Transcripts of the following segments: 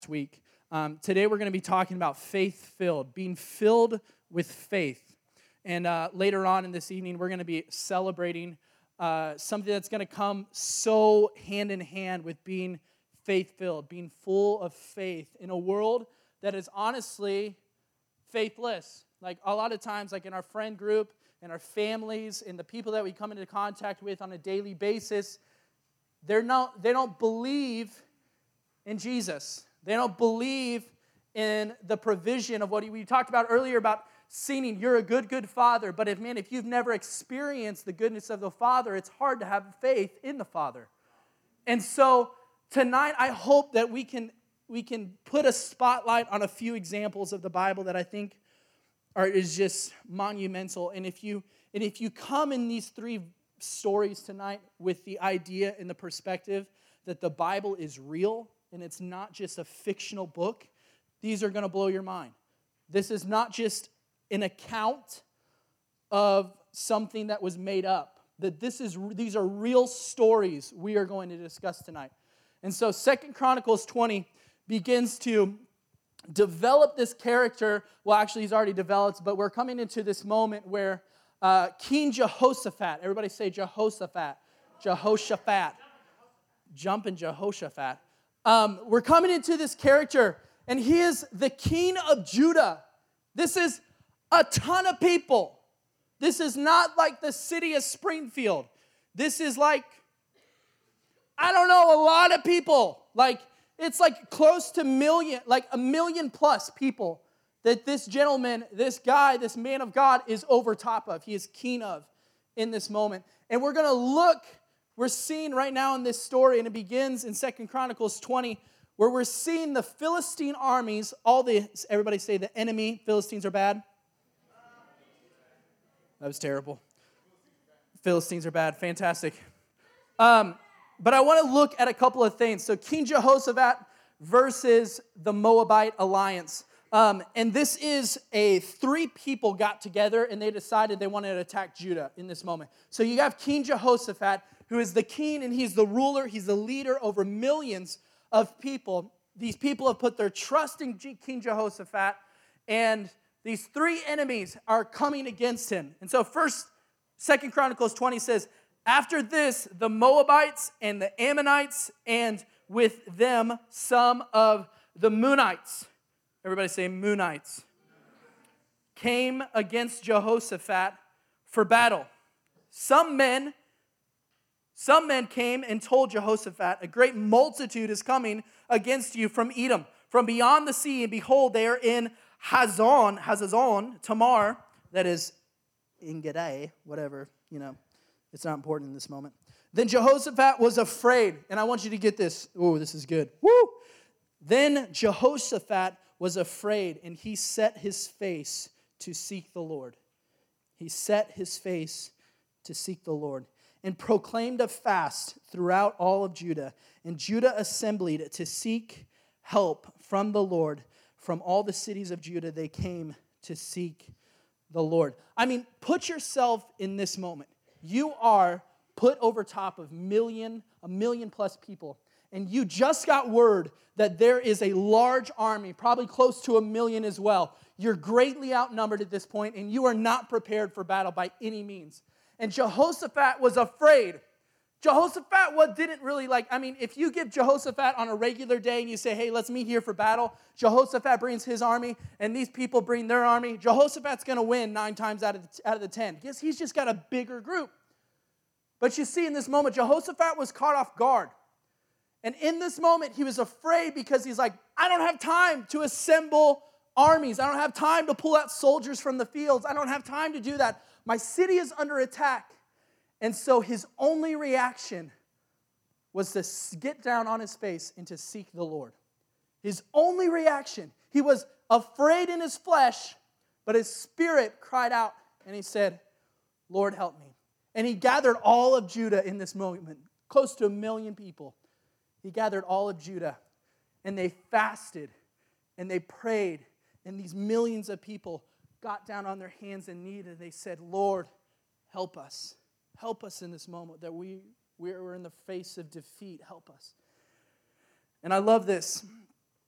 week. Today we're going to be talking about faith-filled, being filled with faith. And later on in this evening, we're going to be celebrating something that's going to come so hand in hand with being faith-filled, being full of faith in a world that is honestly faithless. Like a lot of times, like in our friend group, and our families, and the people that we come into contact with on a daily basis, they don't believe in Jesus. They don't believe in the provision of what we talked about earlier about singing, you're a good Father. But if you've never experienced the goodness of the Father, it's hard to have faith in the Father. And so tonight, I hope that we can put a spotlight on a few examples of the Bible that I think is just monumental. And if you come in these three stories tonight with the idea and the perspective that the Bible is real and it's not just a fictional book, these are going to blow your mind. This is not just an account of something that was made up. These are real stories we are going to discuss tonight. And so 2 Chronicles 20 begins to develop this character. Well, actually, he's already developed, but we're coming into this moment where King Jehoshaphat, everybody say Jehoshaphat. Jehoshaphat. Jumping Jehoshaphat. We're coming into this character, and he is the king of Judah. This is a ton of people. This is not like the city of Springfield. This is like, I don't know, a lot of people. Like, it's like close to a million plus people that this gentleman, this guy, this man of God is over top of. He is king of in this moment. And we're seeing right now in this story, and it begins in 2 Chronicles 20, where we're seeing the Philistine armies, everybody say the enemy, Philistines are bad. That was terrible. Philistines are bad, fantastic. But I want to look at a couple of things. So King Jehoshaphat versus the Moabite alliance. And this is three people got together and they decided they wanted to attack Judah in this moment. So you have King Jehoshaphat, who is the king and he's the ruler, he's the leader over millions of people. These people have put their trust in King Jehoshaphat, and these three enemies are coming against him. And so 2 Chronicles 20 says, after this, the Moabites and the Ammonites, and with them some of the Moonites, everybody say Moonites, came against Jehoshaphat for battle. Some men came and told Jehoshaphat, a great multitude is coming against you from Edom, from beyond the sea, and behold, they are in Hazazon Tamar, that is in Gedi, whatever, it's not important in this moment. Then Jehoshaphat was afraid, and I want you to get this. Oh, this is good. Woo! Then Jehoshaphat was afraid, and he set his face to seek the Lord. He set his face to seek the Lord, and proclaimed a fast throughout all of Judah. And Judah assembled to seek help from the Lord. From all the cities of Judah, they came to seek the Lord. Put yourself in this moment. You are put over top of a million plus people, and you just got word that there is a large army, probably close to 1 million as well. You're greatly outnumbered at this point, and you are not prepared for battle by any means. And Jehoshaphat was afraid. Jehoshaphat didn't really if you give Jehoshaphat on a regular day and you say, hey, let's meet here for battle, Jehoshaphat brings his army and these people bring their army, Jehoshaphat's going to win 9 times out of the 10 because he's just got a bigger group. But you see in this moment, Jehoshaphat was caught off guard. And in this moment, he was afraid because he's like, I don't have time to assemble armies. I don't have time to pull out soldiers from the fields. I don't have time to do that. My city is under attack. And so his only reaction was to get down on his face and to seek the Lord. His only reaction. He was afraid in his flesh, but his spirit cried out and he said, Lord, help me. And he gathered all of Judah in this moment, close to 1 million people. He gathered all of Judah, and they fasted, and they prayed, and these millions of people got down on their hands and knees, and they said, Lord, help us. Help us in this moment that we're in the face of defeat. Help us. And I love this.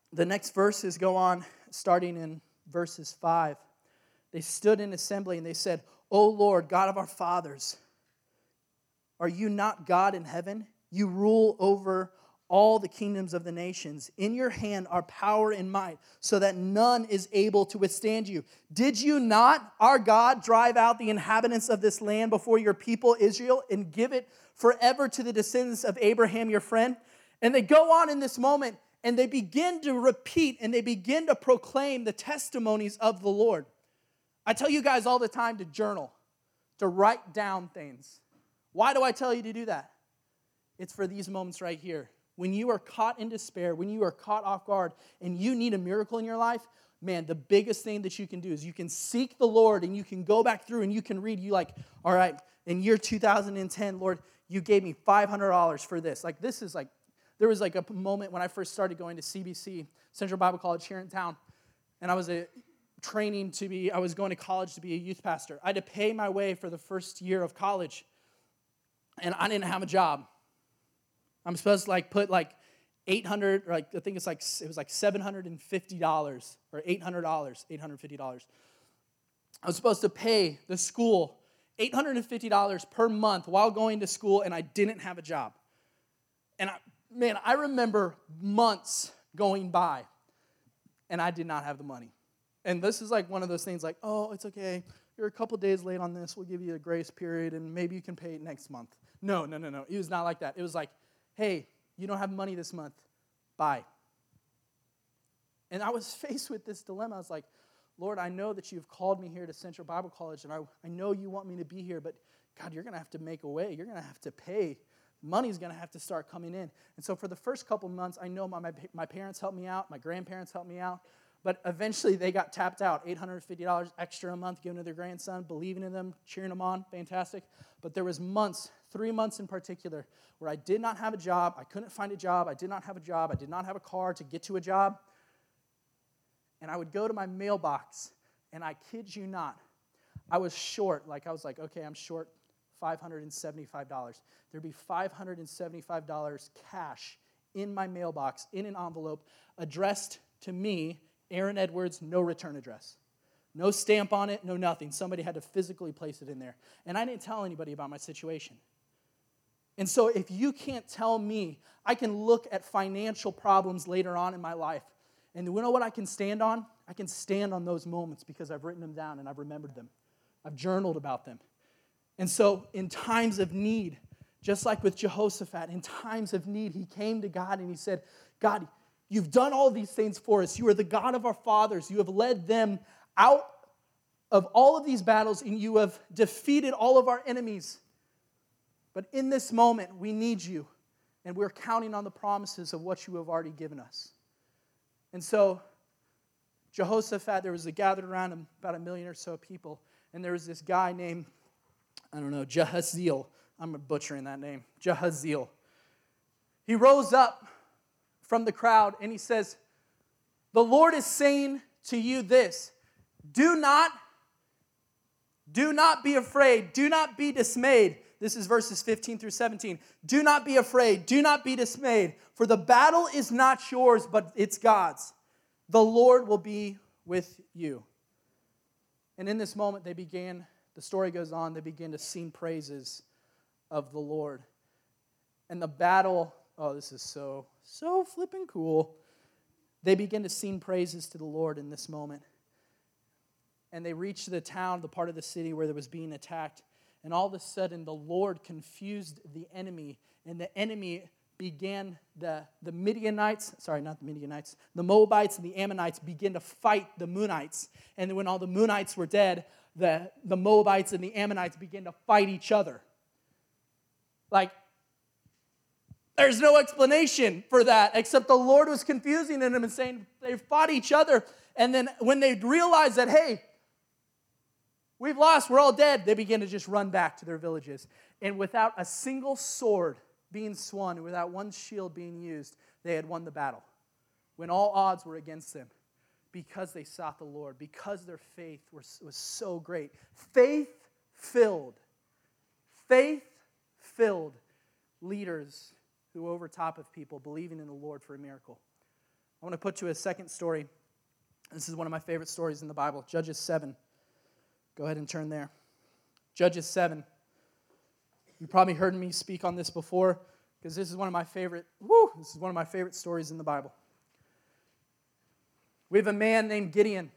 The next verses go on, starting in verses 5. They stood in assembly and they said, "O Lord, God of our fathers, are you not God in heaven? You rule over all the kingdoms of the nations. In your hand are power and might, so that none is able to withstand you. Did you not, our God, drive out the inhabitants of this land before your people Israel and give it forever to the descendants of Abraham, your friend?" And they go on in this moment and they begin to repeat and they begin to proclaim the testimonies of the Lord. I tell you guys all the time to journal, to write down things. Why do I tell you to do that? It's for these moments right here. When you are caught in despair, when you are caught off guard, and you need a miracle in your life, man, the biggest thing that you can do is you can seek the Lord, and you can go back through, and you can read, you like, all right, in year 2010, Lord, you gave me $500 for this. Like, this is like, there was like a moment when I first started going to CBC, Central Bible College here in town, and I was I was going to college to be a youth pastor. I had to pay my way for the first year of college, and I didn't have a job. I'm supposed to like put like $800, or like I think it was like $750 or $850. I was supposed to pay the school $850 per month while going to school, and I didn't have a job. And I remember months going by, and I did not have the money. And this is like one of those things like, oh, it's okay. You're a couple days late on this. We'll give you a grace period, and maybe you can pay it next month. No. It was not like that. It was like, hey, you don't have money this month. Bye. And I was faced with this dilemma. I was like, Lord, I know that you've called me here to Central Bible College, and I know you want me to be here, but God, you're going to have to make a way. You're going to have to pay. Money's going to have to start coming in. And so for the first couple months, I know my parents helped me out. My grandparents helped me out. But eventually they got tapped out, $850 extra a month given to their grandson, believing in them, cheering them on, fantastic. But there was months, 3 months in particular, where I did not have a job, I couldn't find a job, I did not have a job, I did not have a car to get to a job. And I would go to my mailbox, and I kid you not, I was short, okay, I'm short $575. There'd be $575 cash in my mailbox, in an envelope, addressed to me, Aaron Edwards, no return address. No stamp on it, no nothing. Somebody had to physically place it in there. And I didn't tell anybody about my situation. And so if you can't tell me, I can look at financial problems later on in my life. And you know what I can stand on? I can stand on those moments because I've written them down and I've remembered them. I've journaled about them. And so in times of need, just like with Jehoshaphat, in times of need, he came to God and he said, God, you've done all these things for us. You are the God of our fathers. You have led them out of all of these battles, and you have defeated all of our enemies. But in this moment, we need you, and we're counting on the promises of what you have already given us. And so Jehoshaphat, there was gathered around him about 1 million or so people, and there was this guy named, Jahaziel. I'm butchering that name. Jahaziel. He rose up from the crowd, and he says, the Lord is saying to you this, do not be afraid, do not be dismayed. This is verses 15 through 17. Do not be afraid, do not be dismayed, for the battle is not yours, but it's God's. The Lord will be with you. And in this moment, the story goes on, they begin to sing praises of the Lord. And the battle, this is so flipping cool. They begin to sing praises to the Lord in this moment. And they reach the town, the part of the city where there was being attacked. And all of a sudden, the Lord confused the enemy. And the enemy began, the Midianites, the Moabites and the Ammonites began to fight the Meunites. And when all the Meunites were dead, the Moabites and the Ammonites began to fight each other. Like, there's no explanation for that except the Lord was confusing them and saying they fought each other. And then when they realized that, hey, we've lost, we're all dead, they began to just run back to their villages. And without a single sword being swung and without one shield being used, they had won the battle. When all odds were against them, because they sought the Lord, because their faith was so great. Faith-filled leaders who over top of people believing in the Lord for a miracle. I want to put to a second story. This is one of my favorite stories in the Bible, Judges 7. Go ahead and turn there. Judges 7. You've probably heard me speak on this before because this is one of my favorite stories in the Bible. We have a man named Gideon.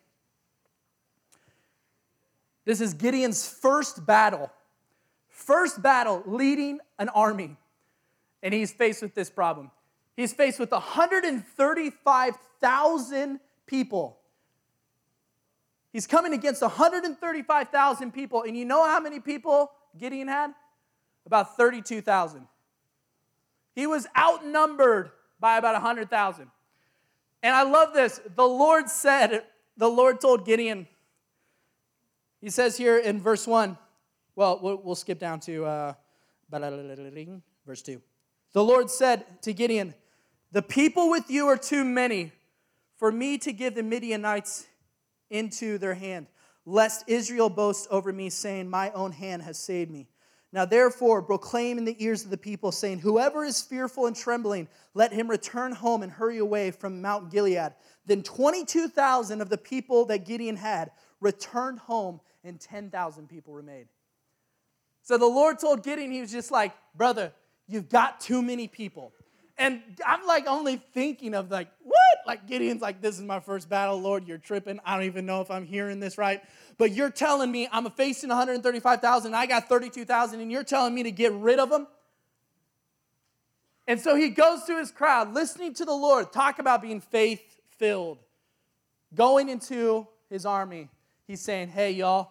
This is Gideon's first battle leading an army. And he's faced with this problem. He's faced with 135,000 people. He's coming against 135,000 people. And you know how many people Gideon had? About 32,000. He was outnumbered by about 100,000. And I love this. The Lord told Gideon, he says here in verse 1, well, we'll skip down to verse 2. The Lord said to Gideon, the people with you are too many for me to give the Midianites into their hand, lest Israel boast over me, saying, my own hand has saved me. Now therefore proclaim in the ears of the people, saying, whoever is fearful and trembling, let him return home and hurry away from Mount Gilead. Then 22,000 of the people that Gideon had returned home, and 10,000 people remained. So the Lord told Gideon, he was just like, brother, you've got too many people. And I'm like only thinking of like, what? Like Gideon's like, this is my first battle, Lord, you're tripping. I don't even know if I'm hearing this right. But you're telling me I'm facing 135,000, I got 32,000, and you're telling me to get rid of them? And so he goes to his crowd, listening to the Lord talk about being faith-filled. Going into his army, he's saying, hey, y'all,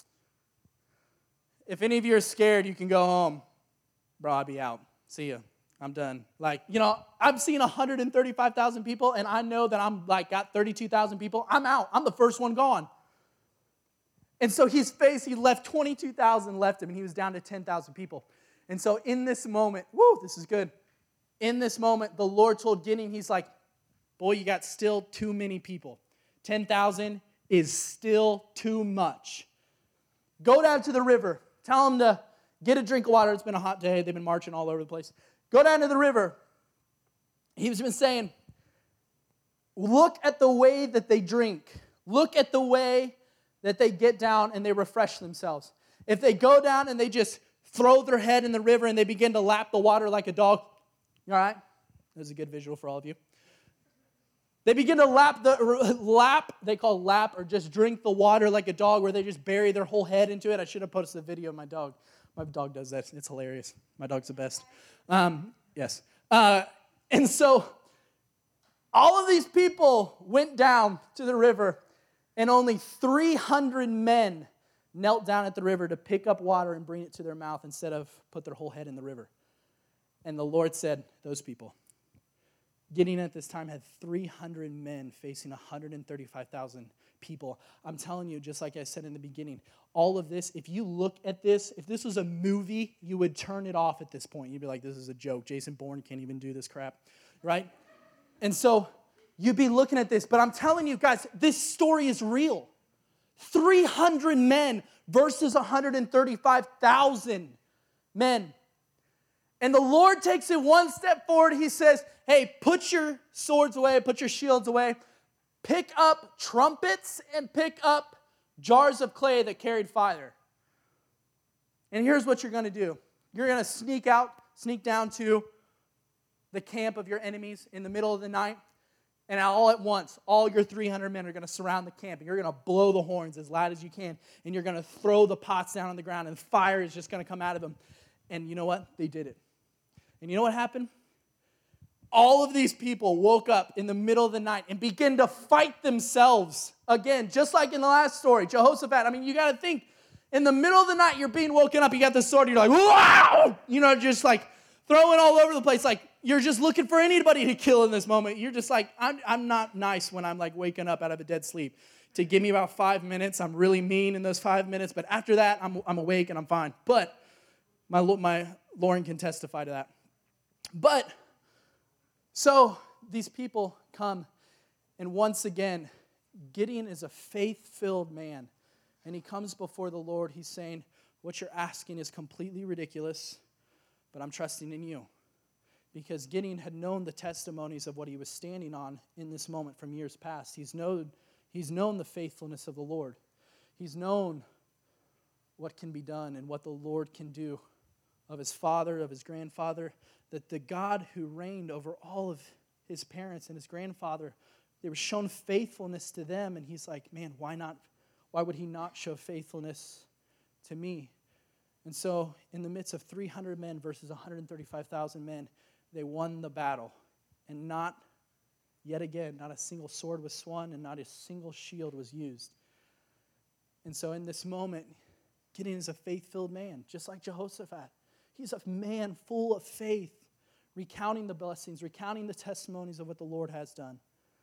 if any of you are scared, you can go home. Bro, I'll be out. See ya. I'm done. Like, I've seen 135,000 people, and I know that I'm like got 32,000 people. I'm out. I'm the first one gone. And so he left 22,000 left him, and he was down to 10,000 people. And so in this moment, this is good. In this moment, the Lord told Gideon, he's like, boy, you got still too many people. 10,000 is still too much. Go down to the river. Tell them to get a drink of water. It's been a hot day. They've been marching all over the place. Go down to the river. He's been saying, look at the way that they drink. Look at the way that they get down and they refresh themselves. If they go down and they just throw their head in the river and they begin to lap the water like a dog, you all right? There's a good visual for all of you. They begin to lap, they call lap or just drink the water like a dog where they just bury their whole head into it. I should have posted a video of my dog. My dog does that. It's hilarious. My dog's the best. Yes. And so all of these people went down to the river, and only 300 men knelt down at the river to pick up water and bring it to their mouth instead of put their whole head in the river. And the Lord said, those people. Gideon at this time had 300 men facing 135,000 people. I'm telling you, just like I said in the beginning, all of this, if you look at this, if this was a movie, you would turn it off at this point. You'd be like, this is a joke. Jason Bourne can't even do this crap, right? And so you'd be looking at this, but I'm telling you guys, this story is real. 300 men versus 135,000 men. And the Lord takes it one step forward. He says, hey, put your swords away, put your shields away. Pick up trumpets and pick up jars of clay that carried fire. And here's what you're going to do. You're going to sneak down to the camp of your enemies in the middle of the night. And all at once, all your 300 men are going to surround the camp. And you're going to blow the horns as loud as you can. And you're going to throw the pots down on the ground. And fire is just going to come out of them. And you know what? They did it. And you know what happened? All of these people woke up in the middle of the night and began to fight themselves again, just like in the last story, Jehoshaphat. I mean, you got to think, in the middle of the night, you're being woken up, you got the sword, you're like, wow! Just like throwing all over the place, like you're just looking for anybody to kill in this moment. You're just like, I'm not nice when I'm like waking up out of a dead sleep. To give me about 5 minutes, I'm really mean in those 5 minutes, but after that, I'm awake and I'm fine. But my Lauren can testify to that. But so these people come, and once again, Gideon is a faith-filled man, and he comes before the Lord. He's saying, what you're asking is completely ridiculous, but I'm trusting in you. because Gideon had known the testimonies of what he was standing on in this moment from years past. He's known the faithfulness of the Lord. He's known what can be done and what the Lord can do of his father, of his grandfather, that the God who reigned over all of his parents and his grandfather, they were shown faithfulness to them, and he's like, man, why not? Why would he not show faithfulness to me? And so in the midst of 300 men versus 135,000 men, they won the battle. And not, yet again, not a single sword was swung and not a single shield was used. And so in this moment, Gideon is a faith-filled man, just like Jehoshaphat. He's a man full of faith, recounting the blessings, recounting the testimonies of what the Lord has done.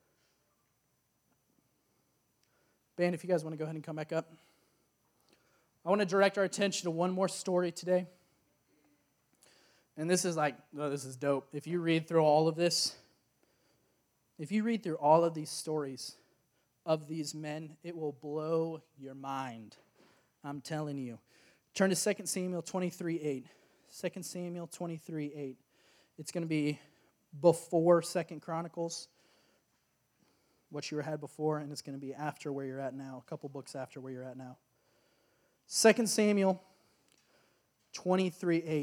Band, if you guys want to go ahead and come back up. I want to direct our attention to one more story today. And this is this is dope. If you read through all of this, if you read through all of these stories of these men, it will blow your mind. I'm telling you. Turn to 2 Samuel 23:8. 2 Samuel 23:8. It's going to be before 2 Chronicles, what you had before, and it's going to be after where you're at now, a couple books after where you're at now. 2 Samuel 23:8.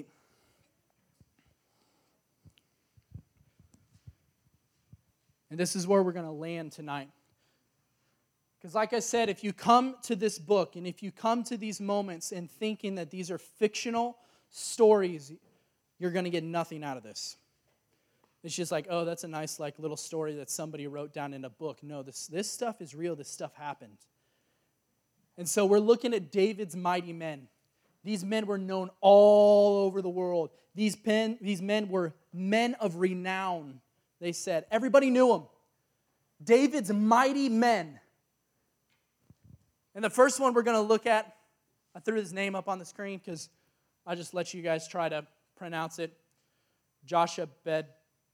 And this is where we're going to land tonight. Because like I said, if you come to this book and if you come to these moments and thinking that these are fictional stories, you're going to get nothing out of this. It's just like, oh, that's a nice little story that somebody wrote down in a book. No, this stuff is real. This stuff happened. And so we're looking at David's mighty men. These men were known all over the world. These men were men of renown, they said. Everybody knew them. David's mighty men. And the first one we're going to look at, I threw his name up on the screen because I just let you guys try to pronounce it. Josheb-Basshebeth.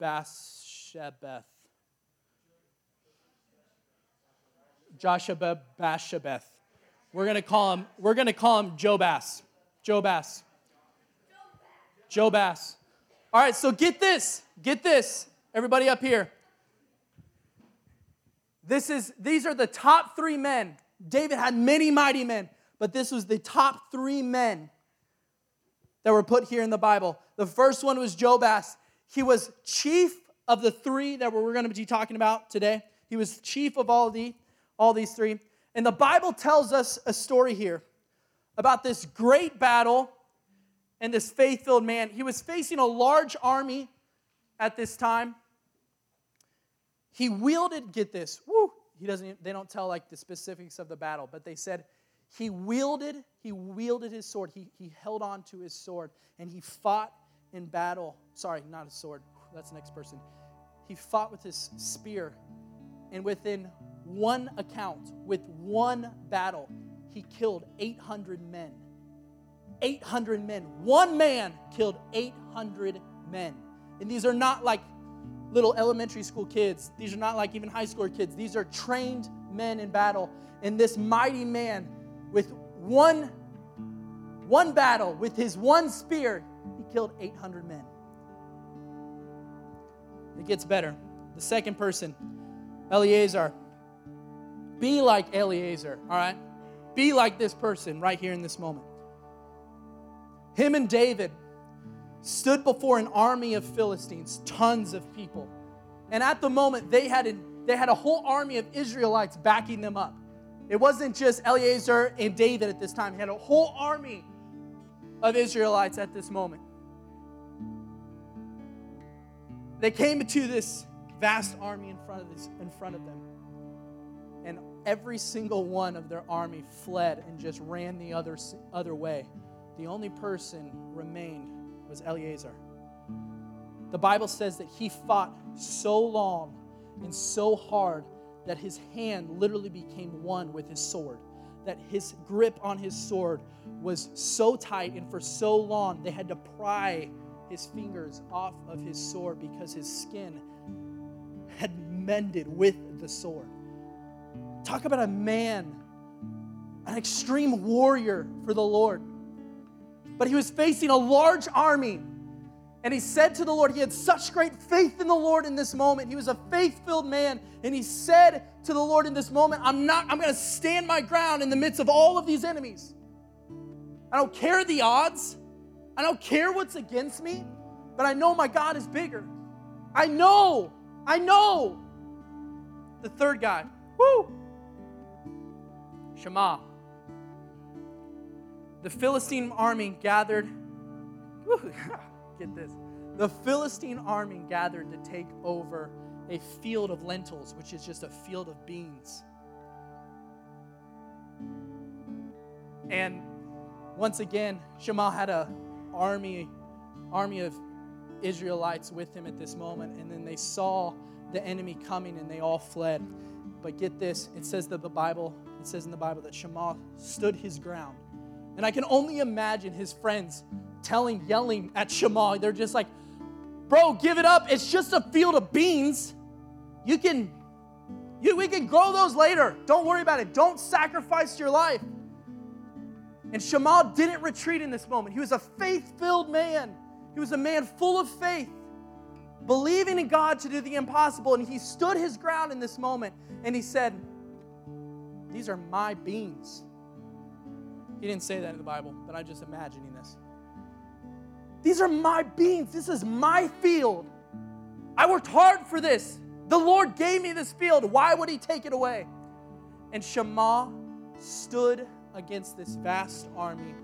Josheb-Basshebeth. We're going to call him Jobas. Jobas. Jobas. All right, so get this. Everybody up here. These are the top 3 men. David had many mighty men, but this was the top 3 men that were put here in the Bible. The first one was Jobas. He was chief of the 3 that we're going to be talking about today. He was chief of all these 3. And the Bible tells us a story here about this great battle and this faith-filled man. He was facing a large army at this time. He wielded, get this, they don't tell the specifics of the battle, but they said he wielded his sword. He held on to his sword and he fought in battle. Sorry, not a sword. That's the next person. He fought with his spear, and within one account, with one battle, he killed 800 men. 800 men. One man killed 800 men. And these are not little elementary school kids. These are not even high school kids. These are trained men in battle. And this mighty man, with one battle, with his one spear, he killed 800 men. It gets better. The second person, Eleazar. Be like Eleazar, all right? Be like this person right here in this moment. Him and David stood before an army of Philistines, tons of people. And at the moment, they had a whole army of Israelites backing them up. It wasn't just Eleazar and David at this time. He had a whole army of Israelites at this moment. They came to this vast army in front of them. And every single one of their army fled and just ran the other way. The only person remained was Eleazar. The Bible says that he fought so long and so hard that his hand literally became one with his sword. That his grip on his sword was so tight, and for so long they had to pry his fingers off of his sword because his skin had mended with the sword. Talk about a man, an extreme warrior for the Lord. But he was facing a large army. And he said to the Lord, he had such great faith in the Lord in this moment. He was a faith-filled man. And he said to the Lord in this moment, I'm going to stand my ground in the midst of all of these enemies. I don't care the odds. I don't care what's against me. But I know my God is bigger. I know. The third guy. Shammah. The Philistine army gathered. Get this. The Philistine army gathered to take over a field of lentils, which is just a field of beans. And once again, Shammah had an army of Israelites with him at this moment, and then they saw the enemy coming and they all fled. But get this, it says in the Bible that Shammah stood his ground. And I can only imagine his friends yelling at Shammah. They're just like, bro, give it up. It's just a field of beans. We can grow those later. Don't worry about it. Don't sacrifice your life. And Shammah didn't retreat in this moment. He was a faith-filled man. He was a man full of faith, believing in God to do the impossible. And he stood his ground in this moment. And he said, these are my beans. He didn't say that in the Bible, but I'm just imagining this. These are my beans. This is my field. I worked hard for this. The Lord gave me this field. Why would he take it away? And Shammah stood against this vast army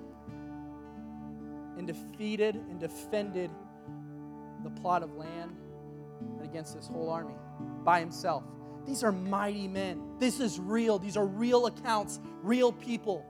and defeated and defended the plot of land against this whole army by himself. These are mighty men. This is real. These are real accounts, real people.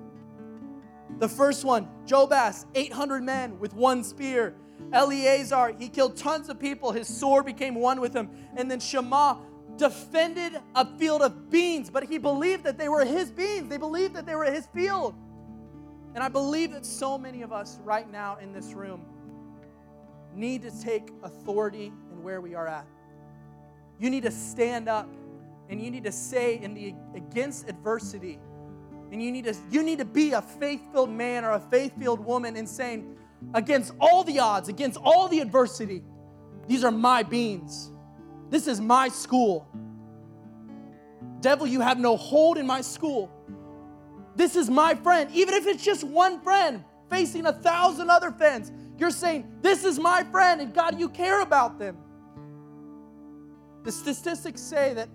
The first one, Jobas, 800 men with one spear. Eleazar, he killed tons of people. His sword became one with him. And then Shammah defended a field of beans, but he believed that they were his beans. They believed that they were his field. And I believe that so many of us right now in this room need to take authority in where we are at. You need to stand up and you need to say against adversity. And you need to be a faith-filled man or a faith-filled woman in saying, against all the odds, against all the adversity, these are my beans. This is my school. Devil, you have no hold in my school. This is my friend. Even if it's just one friend facing 1,000 other friends, you're saying, this is my friend, and God, you care about them. The statistics say that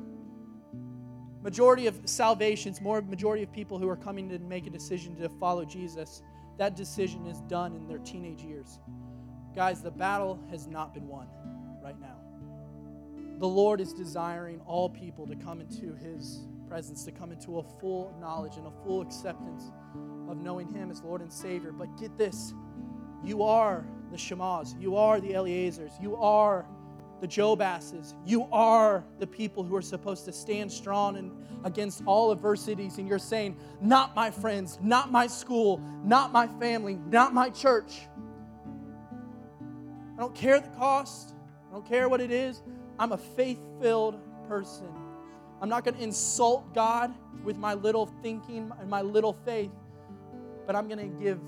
majority of people who are coming to make a decision to follow Jesus, that decision is done in their teenage years. Guys, the battle has not been won right now. The Lord is desiring all people to come into his presence, to come into a full knowledge and a full acceptance of knowing him as Lord and Savior. But get this, you are the Shammahs, you are the Eleazars, you are the Jobases, you are the people who are supposed to stand strong and against all adversities, and you're saying, not my friends, not my school, not my family, not my church. I don't care the cost. I don't care what it is. I'm a faith-filled person. I'm not going to insult God with my little thinking and my little faith, but I'm going to give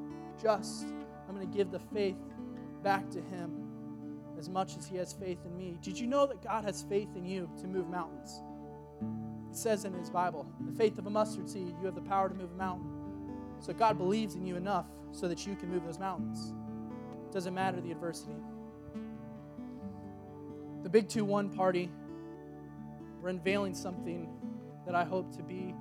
the faith back to him as much as he has faith in me. Did you know that God has faith in you to move mountains? It says in his Bible, the faith of a mustard seed, you have the power to move a mountain. So God believes in you enough so that you can move those mountains. It doesn't matter the adversity. The Big 2-1 party, we're unveiling something that I hope to be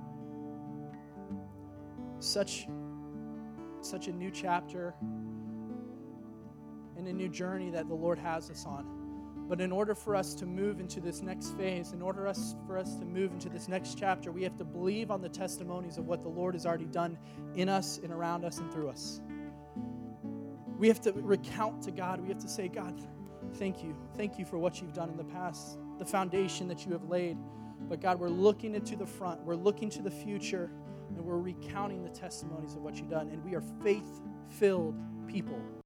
such a new chapter and a new journey that the Lord has us on. But in order for us to move into this next phase, in order for us to move into this next chapter, we have to believe on the testimonies of what the Lord has already done in us and around us and through us. We have to recount to God. We have to say, God, thank you. Thank you for what you've done in the past, the foundation that you have laid. But God, we're looking into the front. We're looking to the future, and we're recounting the testimonies of what you've done. And we are faith-filled people.